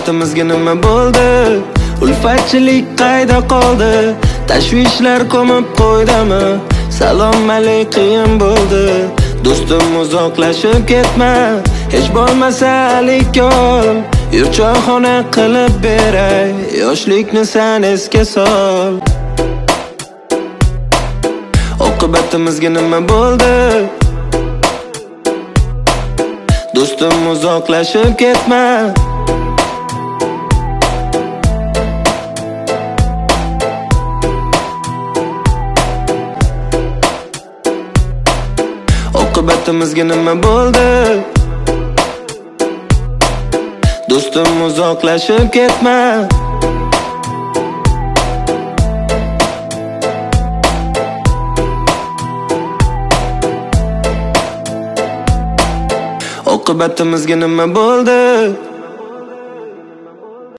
Oqibatimizga nima bo'ldi? Ulfatchilik qayda qoldi? Tashvishlar ko'mib qo'ydimi? Salom alik qiyin bo'ldi. Do'stim uzoqlashib ketma, hech bo'lmasa alik yo'l. Yurchoyxona qilib beray, yoshlikni sen esga sol. Oqibatimizga nima bo'ldi? Do'stim uzoqlashib ketma. Oqibatimizga nima bo'ldi? Do'stim uzoqlashib ketma. Oqibatimizga nima bo'ldi?